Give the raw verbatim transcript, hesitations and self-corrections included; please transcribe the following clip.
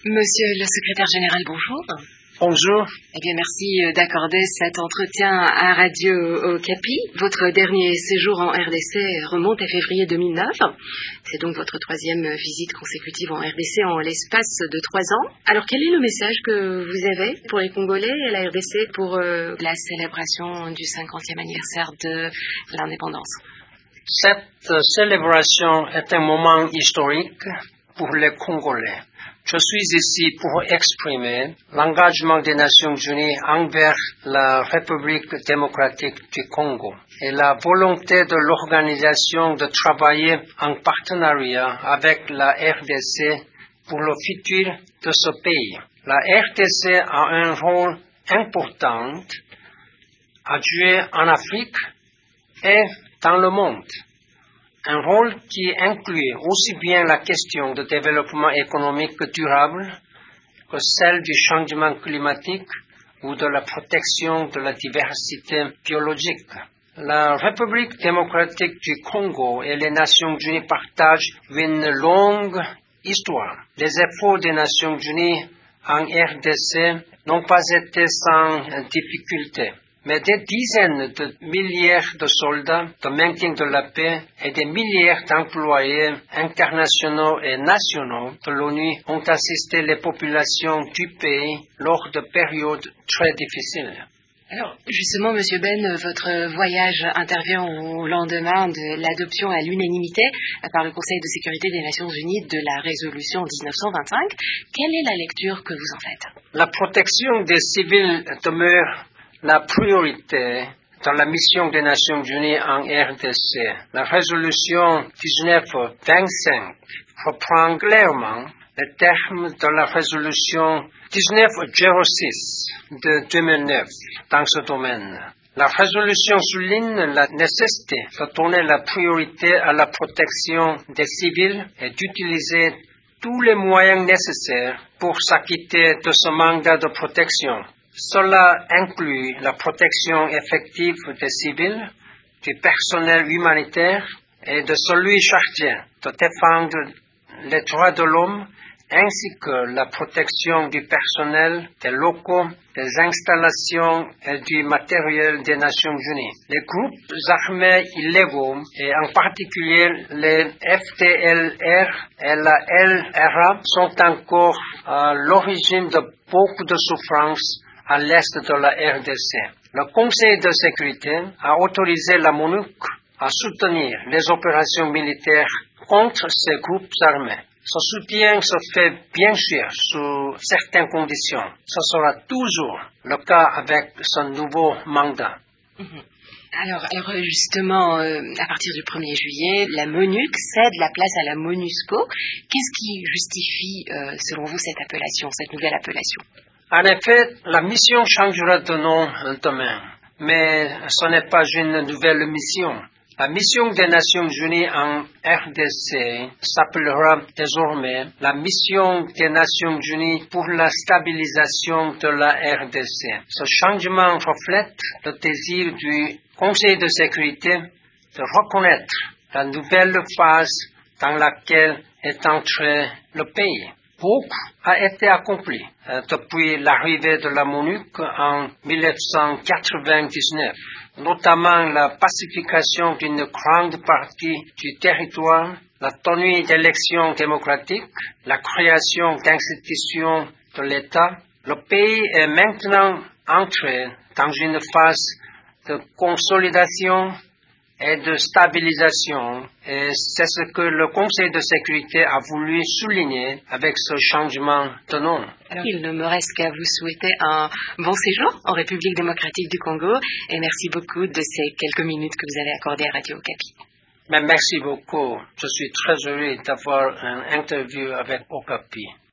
Monsieur le secrétaire général, bonjour. Bonjour. Eh bien, merci d'accorder cet entretien à Radio Okapi. Votre dernier séjour en R D C remonte à février deux mille neuf. C'est donc votre troisième visite consécutive en R D C en l'espace de trois ans. Alors, quel est le message que vous avez pour les Congolais et la R D C pour euh, la célébration du cinquantième anniversaire de l'indépendance? Cette célébration est un moment historique pour les Congolais. Je suis ici pour exprimer l'engagement des Nations Unies envers la République démocratique du Congo et la volonté de l'organisation de travailler en partenariat avec la R D C pour le futur de ce pays. La R D C a un rôle important à jouer en Afrique et dans le monde. Un rôle qui inclut aussi bien la question de développement économique durable que celle du changement climatique ou de la protection de la diversité biologique. La République démocratique du Congo et les Nations Unies partagent une longue histoire. Les efforts des Nations Unies en R D C n'ont pas été sans difficulté. Mais des dizaines de milliers de soldats de maintien de la paix et des milliers d'employés internationaux et nationaux de l'ONU ont assisté les populations du pays lors de périodes très difficiles. Alors, justement, Monsieur Ben, votre voyage intervient au lendemain de l'adoption à l'unanimité par le Conseil de sécurité des Nations Unies de la résolution dix-neuf cent vingt-cinq. Quelle est la lecture que vous en faites? La protection des civils demeure la priorité dans la mission des Nations Unies en R D C. La résolution dix-neuf vingt-cinq reprend clairement les termes de la résolution dix-neuf zéro six de deux mille neuf dans ce domaine. La résolution souligne la nécessité de donner la priorité à la protection des civils et d'utiliser tous les moyens nécessaires pour s'acquitter de ce mandat de protection. Cela inclut la protection effective des civils, du personnel humanitaire et de celui chargé de défendre les droits de l'homme, ainsi que la protection du personnel, des locaux, des installations et du matériel des Nations Unies. Les groupes armés illégaux, et en particulier les F D L R et la L R A, sont encore à l'origine de beaucoup de souffrances à l'est de la R D C. Le Conseil de sécurité a autorisé la MONUC à soutenir les opérations militaires contre ces groupes armés. Ce soutien se fait bien sûr sous certaines conditions. Ce sera toujours le cas avec ce nouveau mandat. Mmh. Alors, alors, justement, euh, à partir du premier juillet, la MONUC cède la place à la MONUSCO. Qu'est-ce qui justifie, euh, selon vous, cette appellation, cette nouvelle appellation? En effet, la mission changera de nom demain, mais ce n'est pas une nouvelle mission. La mission des Nations Unies en R D C s'appellera désormais la mission des Nations Unies pour la stabilisation de la R D C. Ce changement reflète le désir du Conseil de sécurité de reconnaître la nouvelle phase dans laquelle est entré le pays. Beaucoup a été accompli euh, depuis l'arrivée de la MONUC en mille neuf cent quatre-vingt-dix-neuf, notamment la pacification d'une grande partie du territoire, la tenue d'élections démocratiques, la création d'institutions de l'État. Le pays est maintenant entré dans une phase de consolidation et de stabilisation, et c'est ce que le Conseil de sécurité a voulu souligner avec ce changement de nom. Alors, il ne me reste qu'à vous souhaiter un bon séjour en République démocratique du Congo, et merci beaucoup de ces quelques minutes que vous avez accordées à Radio Okapi. Mais merci beaucoup. Je suis très heureux d'avoir une interview avec Okapi.